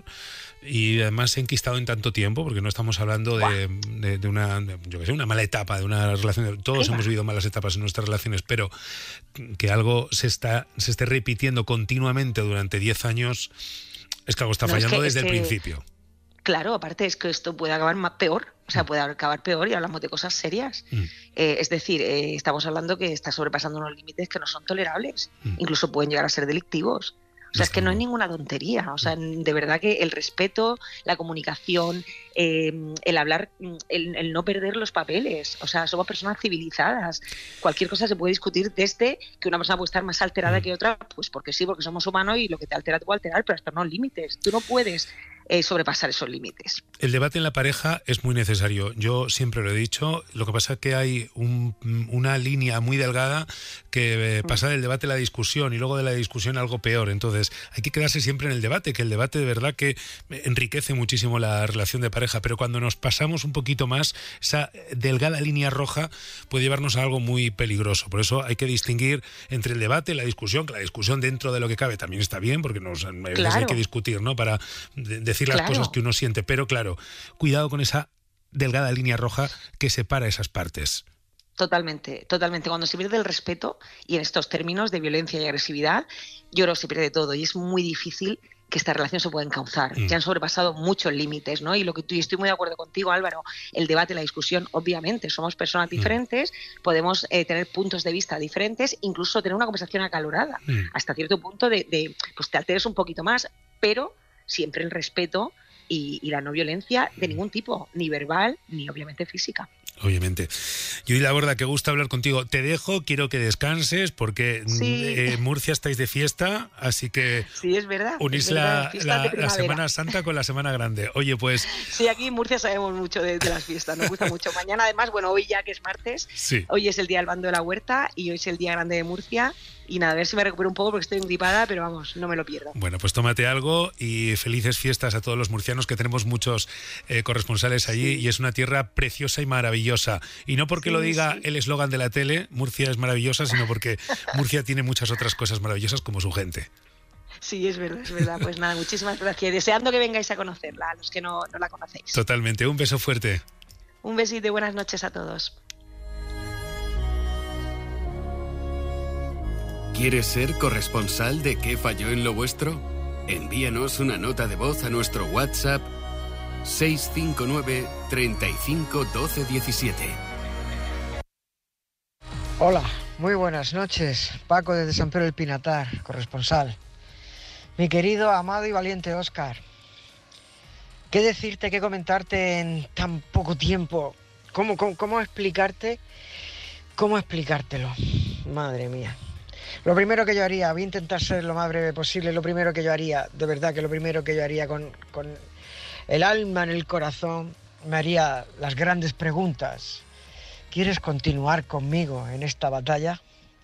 y además se ha enquistado en tanto tiempo, porque no estamos hablando de, de, de una, de, yo qué sé, una mala etapa, de una relación. Todos hemos vivido malas etapas en nuestras relaciones, pero que algo se está se esté repitiendo continuamente durante diez años, es que algo está fallando no, es que, desde es el que... principio. Claro, aparte es que esto puede acabar más peor, o sea, puede acabar peor y hablamos de cosas serias. Mm. Eh, es decir, eh, estamos hablando que está sobrepasando unos límites que no son tolerables, mm. incluso pueden llegar a ser delictivos. O sea, es que no es ninguna tontería. O sea, de verdad que el respeto, la comunicación, eh, el hablar, el, el no perder los papeles. O sea, somos personas civilizadas. Cualquier cosa se puede discutir desde que una persona puede estar más alterada que otra, pues porque sí, porque somos humanos y lo que te altera te puede alterar, pero hasta no límites. Tú no puedes eh, sobrepasar esos límites. El debate en la pareja es muy necesario. Yo siempre lo he dicho. Lo que pasa es que hay un, una línea muy delgada que eh, pasa del debate a la discusión y luego de la discusión a algo peor. Entonces, hay que quedarse siempre en el debate, que el debate de verdad que enriquece muchísimo la relación de pareja, pero cuando nos pasamos un poquito más, esa delgada línea roja puede llevarnos a algo muy peligroso. Por eso hay que distinguir entre el debate y la discusión, que la discusión dentro de lo que cabe también está bien, porque nos, claro. hay que discutir, ¿no? Para de, decir las claro. cosas que uno siente, pero claro, cuidado con esa delgada línea roja que separa esas partes. Totalmente, totalmente. Cuando se pierde el respeto, y en estos términos de violencia y agresividad, yo creo que se pierde todo y es muy difícil que esta relación se pueda encauzar. Mm. Ya han sobrepasado muchos límites, ¿no? Y lo que tú, y estoy muy de acuerdo contigo, Álvaro, el debate, la discusión, obviamente, somos personas diferentes, mm. podemos eh, tener puntos de vista diferentes, incluso tener una conversación acalorada, mm. hasta cierto punto de, de, pues te alteres un poquito más, pero siempre el respeto y, y la no violencia de ningún tipo, ni verbal, ni obviamente física. Obviamente. Yuri Laborda, qué gusto hablar contigo. Te dejo, quiero que descanses porque sí. eh, Murcia estáis de fiesta, así que sí, es verdad, unís es verdad, la, la, la Semana Santa con la Semana Grande. Oye, pues... Sí, aquí en Murcia sabemos mucho de, de las fiestas, nos gusta mucho. Mañana además, bueno, hoy ya que es martes, sí. hoy es el día del bando de la huerta y hoy es el día grande de Murcia. Y nada, a ver si me recupero un poco porque estoy engripada, pero vamos, no me lo pierdo. Bueno, pues tómate algo y felices fiestas a todos los murcianos, que tenemos muchos eh, corresponsales allí, sí. y es una tierra preciosa y maravillosa. Y no porque sí, lo diga sí. el eslogan de la tele, Murcia es maravillosa, sino porque Murcia tiene muchas otras cosas maravillosas como su gente. Sí, es verdad, es verdad. Pues nada, muchísimas gracias. Deseando que vengáis a conocerla, a los que no, no la conocéis. Totalmente. Un beso fuerte. Un besito y buenas noches a todos. ¿Quieres ser corresponsal de ¿Qué falló en lo vuestro? Envíanos una nota de voz a nuestro WhatsApp seis cinco nueve, treinta y cinco, doce, diecisiete. Hola, muy buenas noches. Paco desde San Pedro del Pinatar, corresponsal. Mi querido, amado y valiente Óscar. ¿Qué decirte, qué comentarte en tan poco tiempo? ¿Cómo, cómo, cómo explicarte? ¿Cómo explicártelo? Madre mía. Lo primero que yo haría, voy a intentar ser lo más breve posible, lo primero que yo haría, de verdad que lo primero que yo haría con, con el alma en el corazón, me haría las grandes preguntas. ¿Quieres continuar conmigo en esta batalla?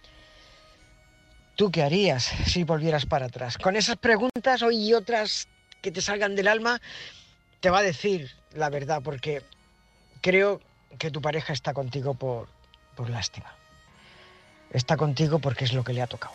¿Tú qué harías si volvieras para atrás? Con esas preguntas o y otras que te salgan del alma, te va a decir la verdad, porque creo que tu pareja está contigo por, por lástima. Está contigo porque es lo que le ha tocado.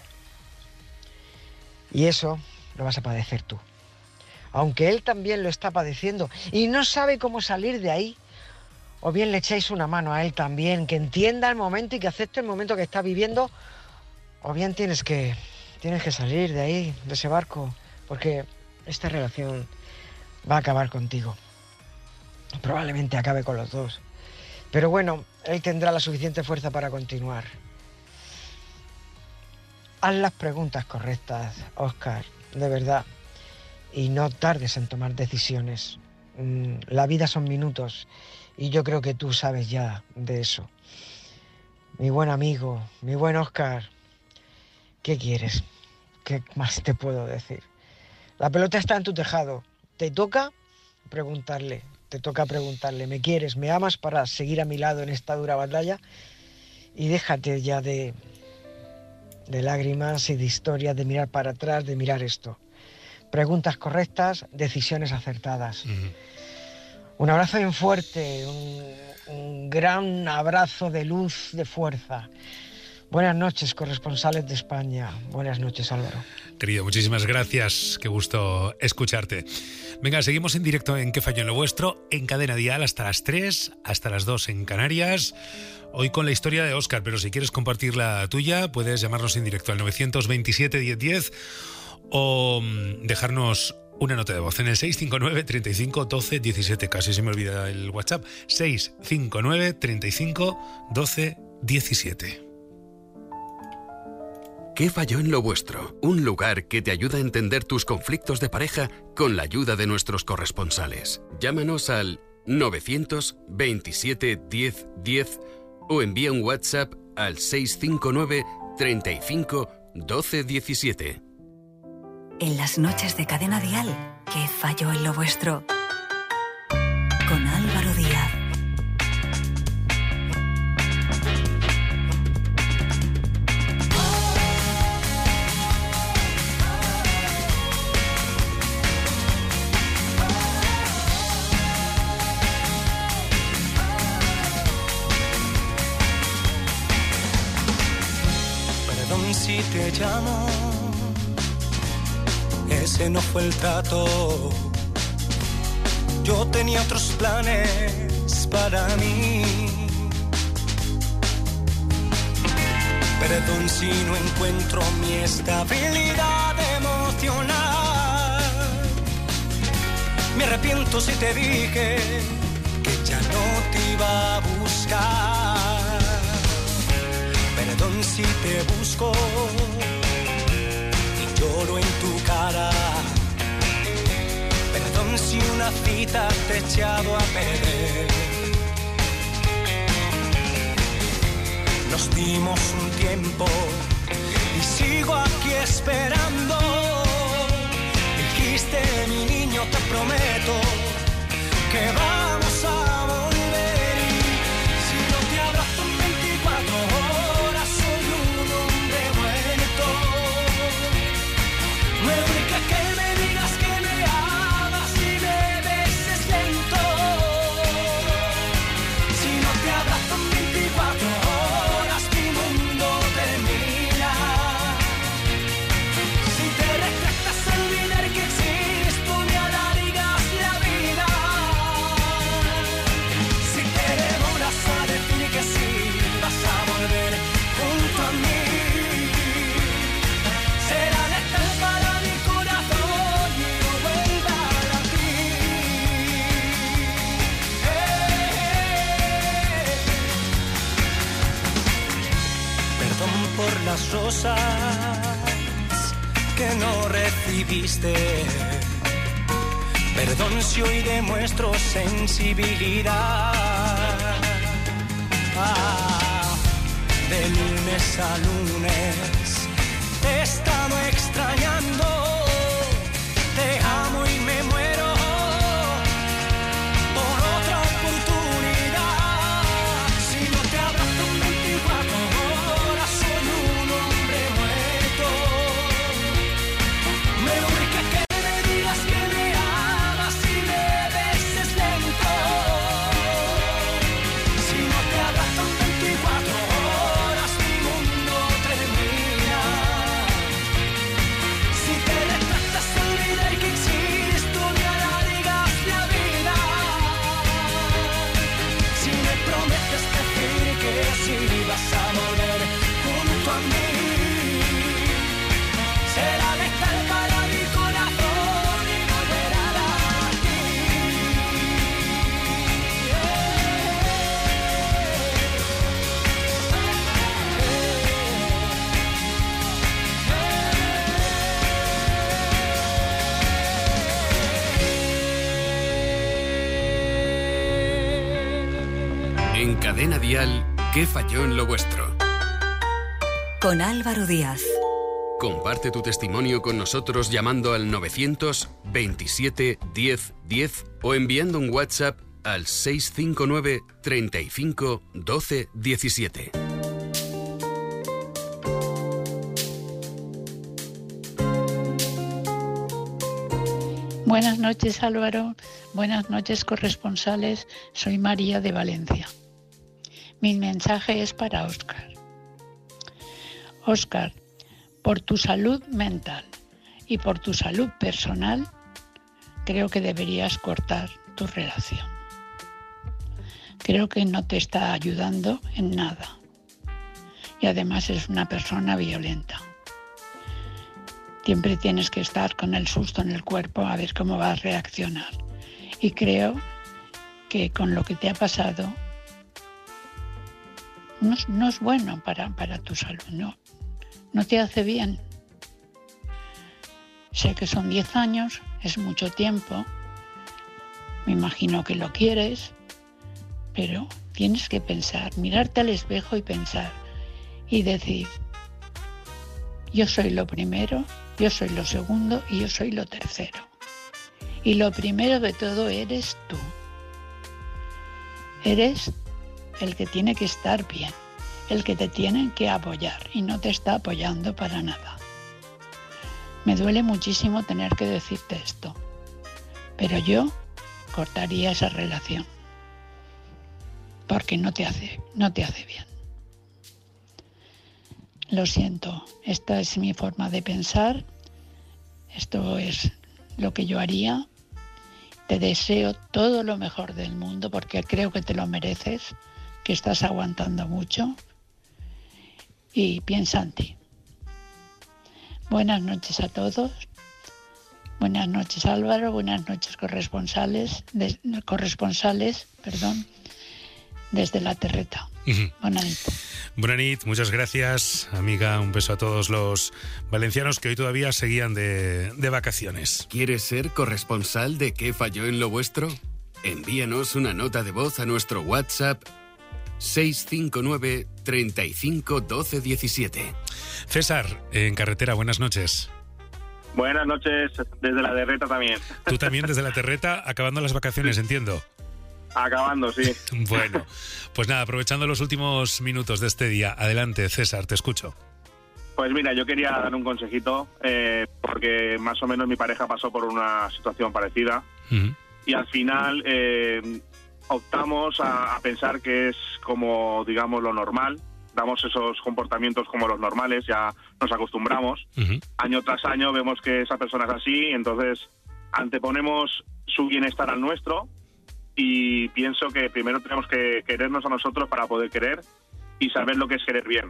Y eso lo vas a padecer tú. Aunque él también lo está padeciendo y no sabe cómo salir de ahí, o bien le echáis una mano a él también, que entienda el momento y que acepte el momento que está viviendo, o bien tienes que, tienes que salir de ahí, de ese barco, porque esta relación va a acabar contigo. Probablemente acabe con los dos. Pero bueno, él tendrá la suficiente fuerza para continuar. Haz las preguntas correctas, Óscar, de verdad, y no tardes en tomar decisiones. La vida son minutos y yo creo que tú sabes ya de eso. Mi buen amigo, mi buen Óscar, ¿qué quieres? ¿Qué más te puedo decir? La pelota está en tu tejado. Te toca preguntarle, te toca preguntarle, ¿me quieres, me amas para seguir a mi lado en esta dura batalla? Y déjate ya de, de lágrimas y de historias, de mirar para atrás, de mirar esto. Preguntas correctas, decisiones acertadas. Uh-huh. Un abrazo bien fuerte, un, un gran abrazo de luz, de fuerza. Buenas noches, corresponsales de España. Buenas noches, Álvaro. Querido, muchísimas gracias. Qué gusto escucharte. Venga, seguimos en directo en ¿Qué falló en lo vuestro? En Cadena Dial hasta las tres, hasta las dos en Canarias. Hoy con la historia de Óscar, pero si quieres compartir la tuya, puedes llamarnos en directo al novecientos veintisiete diez diez o dejarnos una nota de voz en el seis cinco nueve, treinta y cinco, doce, diecisiete. Casi se me olvida el WhatsApp. seis cinco nueve, treinta y cinco, doce, diecisiete. ¿Qué falló en lo vuestro? Un lugar que te ayuda a entender tus conflictos de pareja con la ayuda de nuestros corresponsales. Llámanos al novecientos veintisiete diez diez o envía un WhatsApp al seis cinco nueve, treinta y cinco, doce, diecisiete. En las noches de Cadena Dial, ¿qué falló en lo vuestro? Con Álvaro Díaz. Perdón si te llamo, ese no fue el trato. Yo tenía otros planes para mí. Perdón si no encuentro mi estabilidad emocional. Me arrepiento si te dije que ya no te iba a buscar. Perdón si te busco y lloro en tu cara. Perdón si una cita te he echado a perder. Nos dimos un tiempo y sigo aquí esperando. Dijiste, mi niño, te prometo que vamos a volver. Y si no te abrazo en veinticuatro horas, soy un hombre muerto. Me urge que me digas que me amas y me beses lento. Si no te abrazo en veinticuatro horas, mi mundo termina. Si te retractas al olvidar que existo, me alargas la vida. Si te demoras a decir que sí, vas a volver junto a mí. Será letal para mi corazón y no vuelva a latir. Eh. Perdón por las rosas que no recibiste. Perdón si hoy demuestro sensibilidad. Ah, de lunes a lunes te he estado extrañando. Te amo y me muero por otra oportunidad. Si no te abrazo en veinticuatro horas, soy un hombre muerto. Me urge que me digas que me amas y me beses En Cadena Dial, ¿qué falló en lo vuestro? Con Álvaro Díaz. Comparte tu testimonio con nosotros llamando al novecientos veintisiete diez diez o enviando un WhatsApp al seis cinco nueve treinta y cinco doce diecisiete. Buenas noches, Álvaro. Buenas noches, corresponsales. Soy María de Valencia. Mi mensaje es para Óscar. Óscar, por tu salud mental y por tu salud personal, creo que deberías cortar tu relación. Creo que no te está ayudando en nada. Y además es una persona violenta. Siempre tienes que estar con el susto en el cuerpo a ver cómo va a reaccionar. Y creo que con lo que te ha pasado no es, no es bueno para, para tu salud, no, no te hace bien. Sé que son diez años, es mucho tiempo, me imagino que lo quieres, pero tienes que pensar, mirarte al espejo y pensar y decir, yo soy lo primero, yo soy lo segundo y yo soy lo tercero. Y lo primero de todo eres tú. Eres el que tiene que estar bien, el que te tiene que apoyar y no te está apoyando para nada. Me duele muchísimo tener que decirte esto, pero yo cortaría esa relación porque no te hace, no te hace bien. Lo siento, esta es mi forma de pensar, esto es lo que yo haría. Te deseo todo lo mejor del mundo porque creo que te lo mereces, que estás aguantando mucho y piensa en ti. Buenas noches a todos, buenas noches Álvaro, buenas noches corresponsales, de, corresponsales, perdón, desde La Terreta. Uh-huh. Buenas noches. Buenas noches, muchas gracias, amiga. Un beso a todos los valencianos que hoy todavía seguían de, de vacaciones. ¿Quieres ser corresponsal de qué falló en lo vuestro? Envíanos una nota de voz a nuestro WhatsApp seis cinco nueve treinta y cinco doce diecisiete. César, en carretera, buenas noches. Buenas noches, desde La Terreta también. Tú también desde La Terreta, acabando las vacaciones, entiendo. Acabando, sí. Bueno, pues nada, aprovechando los últimos minutos de este día, adelante, César, te escucho. Pues mira, yo quería dar un consejito, eh, porque más o menos mi pareja pasó por una situación parecida, uh-huh. y al final eh, optamos a, a pensar que es como, digamos, lo normal, damos esos comportamientos como los normales, ya nos acostumbramos, uh-huh. año tras año vemos que esa persona es así, entonces anteponemos su bienestar al nuestro. Y pienso que primero tenemos que querernos a nosotros para poder querer y saber lo que es querer bien.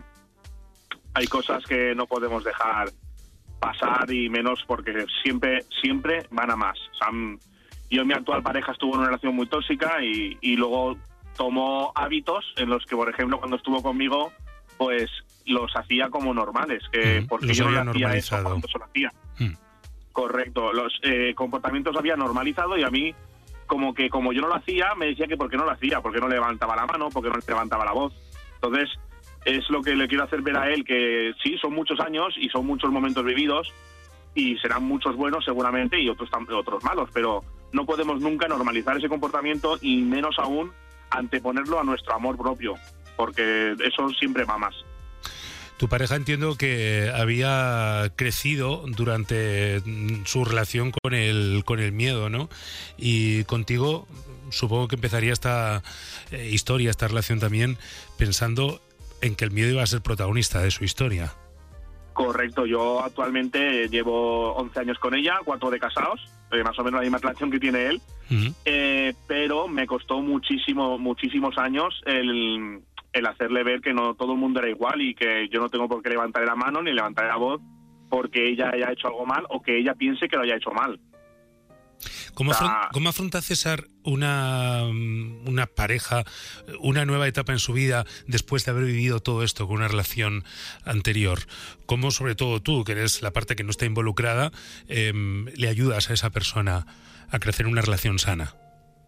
Hay cosas que no podemos dejar pasar y menos porque siempre siempre van a más. O sea, yo en mi actual pareja estuvo en una relación muy tóxica y, y luego tomó hábitos en los que, por ejemplo, cuando estuvo conmigo, pues los hacía como normales, que mm, porque yo no lo hacía eso cuando se lo hacía. Mm. Correcto, los eh, comportamientos los había normalizado y a mí como que como yo no lo hacía, me decía que por qué no lo hacía, porque no levantaba la mano, porque no levantaba la voz. Entonces, es lo que le quiero hacer ver a él, que sí, son muchos años y son muchos momentos vividos y serán muchos buenos seguramente y otros otros malos, pero no podemos nunca normalizar ese comportamiento y menos aún anteponerlo a nuestro amor propio, porque eso siempre va más. Tu pareja entiendo que había crecido durante su relación con el, con el miedo, ¿no? Y contigo supongo que empezaría esta eh, historia, esta relación también, pensando en que el miedo iba a ser protagonista de su historia. Correcto, yo actualmente llevo once años con ella, cuatro de casados, eh, más o menos la misma relación que tiene él, uh-huh. eh, pero me costó muchísimo, muchísimos años el... el hacerle ver que no todo el mundo era igual y que yo no tengo por qué levantar la mano ni levantar la voz porque ella haya hecho algo mal o que ella piense que lo haya hecho mal. ¿Cómo, o sea, afronta, ¿Cómo afronta César una, una pareja, una nueva etapa en su vida después de haber vivido todo esto con una relación anterior? ¿Cómo, sobre todo tú, que eres la parte que no está involucrada, eh, le ayudas a esa persona a crecer en una relación sana? Pues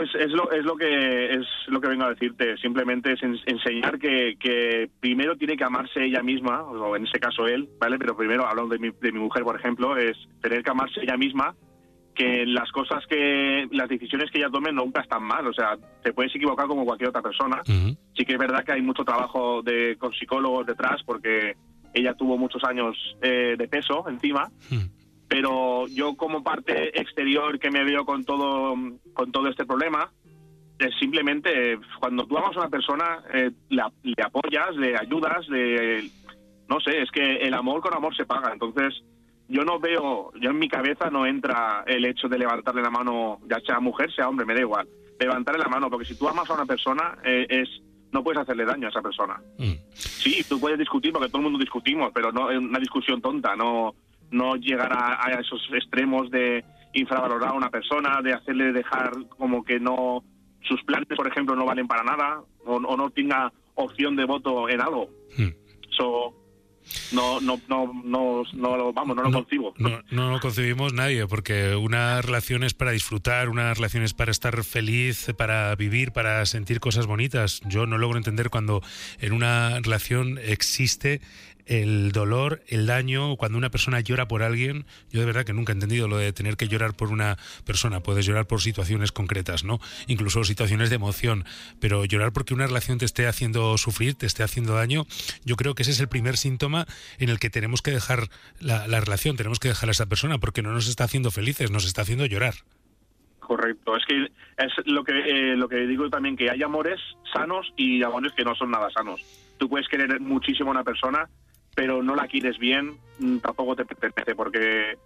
es, es lo es lo que es lo que vengo a decirte. Simplemente es en, enseñar que, que primero tiene que amarse ella misma, o en ese caso él, ¿vale? Pero primero, hablando de mi, de mi mujer, por ejemplo, es tener que amarse ella misma, que las cosas que, las decisiones que ella tome nunca están mal. O sea, te puedes equivocar como cualquier otra persona. Uh-huh. Sí que es verdad que hay mucho trabajo de con psicólogos detrás, porque ella tuvo muchos años eh, de peso encima. Uh-huh. Pero yo, como parte exterior que me veo con todo con todo este problema, es simplemente cuando tú amas a una persona, eh, la, le apoyas, le ayudas, le, no sé, es que el amor con amor se paga. Entonces, yo no veo, yo en mi cabeza no entra el hecho de levantarle la mano, ya sea mujer, sea hombre, me da igual, levantarle la mano, porque si tú amas a una persona, eh, es no puedes hacerle daño a esa persona. Mm. Sí, tú puedes discutir, porque todo el mundo discutimos, pero no es una discusión tonta, no... no llegar a, a esos extremos de infravalorar a una persona, de hacerle dejar como que no sus planes, por ejemplo, no valen para nada, o, o no tenga opción de voto en algo. Hmm. So, no, no, no, no, no, vamos, no lo no, concibo. No, no lo concebimos nadie, porque una relación es para disfrutar, una relación es para estar feliz, para vivir, para sentir cosas bonitas. Yo no logro entender cuando en una relación existe el dolor, el daño, cuando una persona llora por alguien. Yo de verdad que nunca he entendido lo de tener que llorar por una persona. Puedes llorar por situaciones concretas, ¿no? Incluso situaciones de emoción, pero llorar porque una relación te esté haciendo sufrir, te esté haciendo daño, yo creo que ese es el primer síntoma en el que tenemos que dejar la, la relación, tenemos que dejar a esa persona, porque no nos está haciendo felices, nos está haciendo llorar. Correcto, es que es lo que eh, lo que digo también, que hay amores sanos y amores que no son nada sanos. Tú puedes querer muchísimo a una persona, pero no la quieres bien, tampoco te pertenece, porque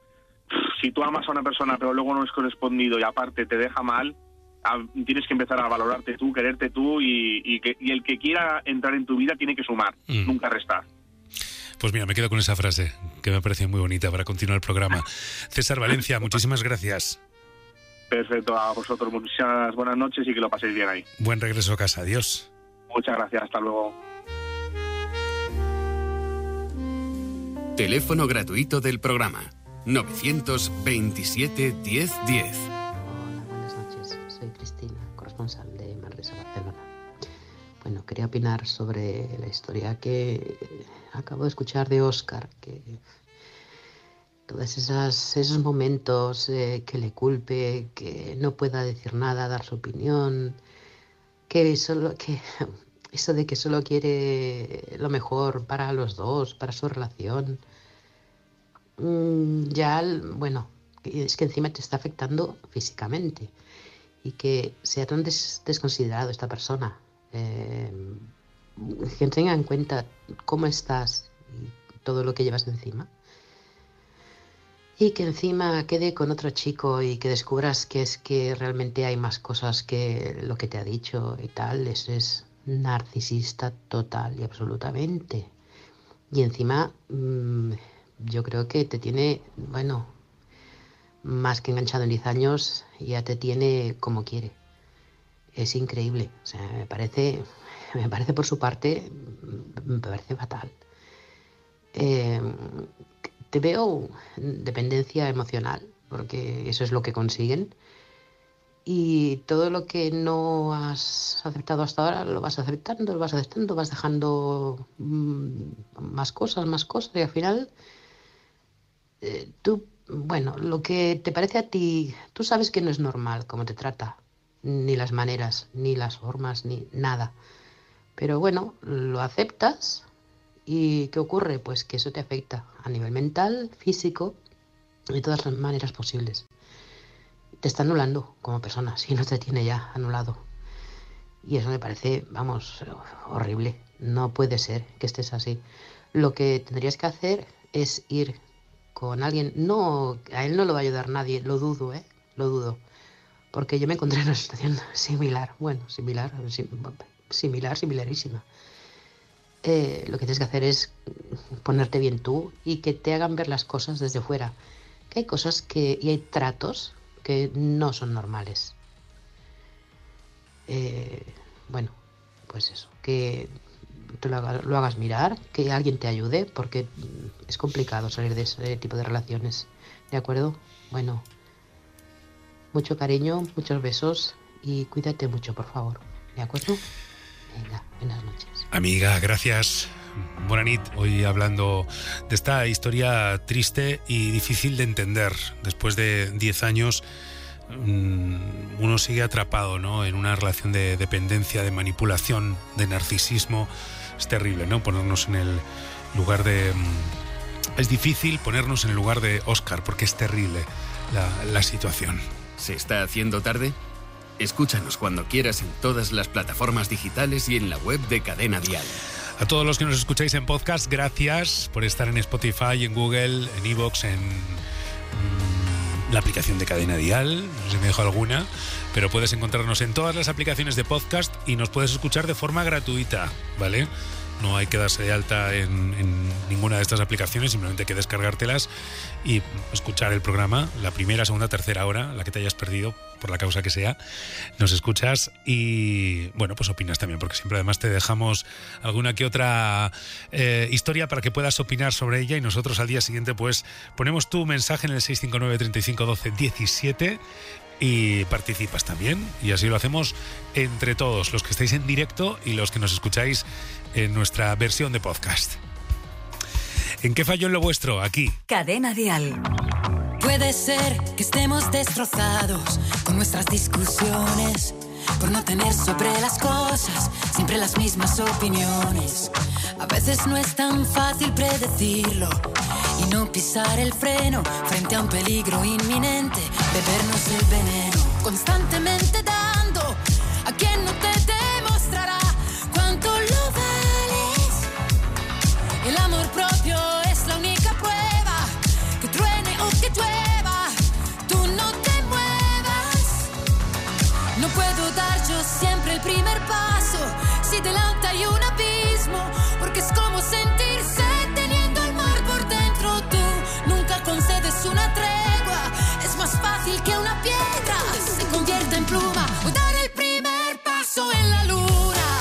si tú amas a una persona pero luego no es correspondido y aparte te deja mal, tienes que empezar a valorarte tú, quererte tú, y, y, que, y el que quiera entrar en tu vida tiene que sumar, mm. nunca restar. Pues mira, me quedo con esa frase, que me parece muy bonita para continuar el programa. César Valencia, muchísimas gracias. Perfecto, a vosotros muchas buenas noches y que lo paséis bien ahí. Buen regreso a casa, adiós. Muchas gracias, hasta luego. Teléfono gratuito del programa novecientos veintisiete diez diez. Hola, buenas noches. Soy Cristina, corresponsal de Manresa, Barcelona. Bueno, quería opinar sobre la historia que acabo de escuchar de Óscar, que todos esas, esos momentos eh, que le culpe, que no pueda decir nada, dar su opinión, que solo que eso de que solo quiere lo mejor para los dos, para su relación, ya, bueno, es que encima te está afectando físicamente, y que sea tan des- desconsiderado esta persona, eh, que tenga en cuenta cómo estás y todo lo que llevas encima, y que encima quede con otro chico y que descubras que es que realmente hay más cosas que lo que te ha dicho y tal. Eso es narcisista total y absolutamente. Y encima mmm, yo creo que te tiene, bueno, más que enganchado en diez años, ya te tiene como quiere. Es increíble. O sea, me parece, me parece por su parte, me parece fatal. Eh, te veo dependencia emocional, porque eso es lo que consiguen. Y todo lo que no has aceptado hasta ahora lo vas aceptando, lo vas aceptando, vas dejando mmm, más cosas, más cosas, y al final eh, tú, bueno, lo que te parece a ti, tú sabes que no es normal cómo te trata, ni las maneras, ni las formas, ni nada. Pero bueno, lo aceptas, y ¿qué ocurre? Pues que eso te afecta a nivel mental, físico, de todas las maneras posibles. Te está anulando como persona, si no te tiene ya anulado. Y eso me parece, vamos, horrible. No puede ser que estés así. Lo que tendrías que hacer es ir con alguien. No, a él no lo va a ayudar nadie, lo dudo, ¿eh? Lo dudo. Porque yo me encontré en una situación similar. Bueno, similar, similar, similarísima. Eh, lo que tienes que hacer es ponerte bien tú y que te hagan ver las cosas desde fuera. Que hay cosas que, y hay tratos que no son normales. Eh, bueno, pues eso, que tú lo hagas, lo hagas mirar, que alguien te ayude, porque es complicado salir de ese tipo de relaciones. ¿De acuerdo? Bueno, mucho cariño, muchos besos y cuídate mucho, por favor. ¿De acuerdo? Venga, buenas noches. Amiga, gracias. Buena nit. Hoy hablando de esta historia triste y difícil de entender. Después de diez años, uno sigue atrapado, ¿no?, en una relación de dependencia, de manipulación, de narcisismo. Es terrible, ¿no?, ponernos en el lugar de... Es difícil ponernos en el lugar de Óscar, porque es terrible la, la situación. ¿Se está haciendo tarde? Escúchanos cuando quieras en todas las plataformas digitales y en la web de Cadena Dial. A todos los que nos escucháis en podcast, gracias por estar en Spotify, en Google, en iVoox, en mmm, la aplicación de Cadena Dial. No sé si me dejo alguna, pero puedes encontrarnos en todas las aplicaciones de podcast y nos puedes escuchar de forma gratuita, ¿vale? No hay que darse de alta en, en ninguna de estas aplicaciones, simplemente hay que descargártelas y escuchar el programa, la primera, segunda, tercera hora, la que te hayas perdido, por la causa que sea. Nos escuchas y, bueno, pues opinas también, porque siempre además te dejamos alguna que otra eh, historia para que puedas opinar sobre ella y nosotros al día siguiente pues ponemos tu mensaje en el seis cinco nueve, treinta y cinco, doce, diecisiete y participas también, y así lo hacemos entre todos, los que estáis en directo y los que nos escucháis en nuestra versión de podcast. ¿En qué falló en lo vuestro? Aquí. Cadena Dial. Puede ser que estemos destrozados con nuestras discusiones, por no tener sobre las cosas siempre las mismas opiniones. A veces no es tan fácil predecirlo y no pisar el freno frente a un peligro inminente, bebernos el veneno, constantemente dando a quien no te demostrará cuánto lo vales. El amor propio es la única prueba, que truene o que llueva, tú no te muevas. No puedo dar yo siempre el primer paso si delante hay un abismo, porque es como sentirse teniendo el mar por dentro. Tú nunca concedes una tregua, es más fácil que una piedra se convierta en pluma o dar el primer paso en la luna.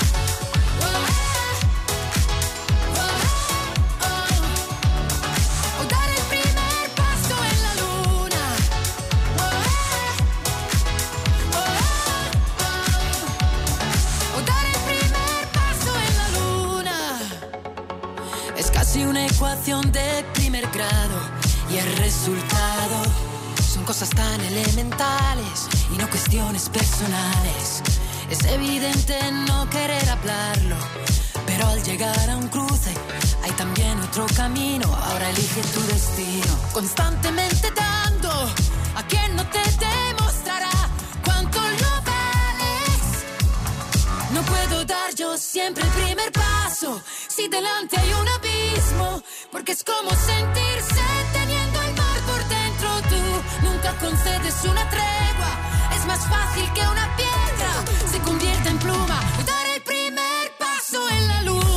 Una ecuación de primer grado y el resultado son cosas tan elementales y no cuestiones personales. Es evidente no querer hablarlo, pero al llegar a un cruce hay también otro camino. Ahora elige tu destino, constantemente dando a quien no te demostrará cuánto lo vales. No puedo dar yo siempre el primer paso si delante hay un abismo, porque es como sentirse teniendo el mar por dentro. Tú nunca concedes una tregua, es más fácil que una piedra se convierta en pluma o dar el primer paso en la luna.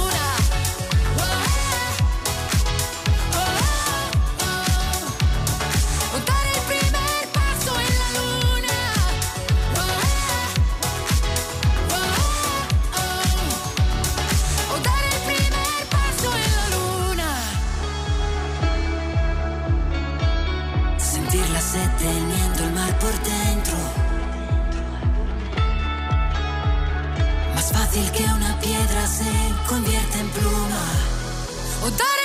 Teniendo el mar por dentro, más fácil que una piedra se convierta en pluma o dar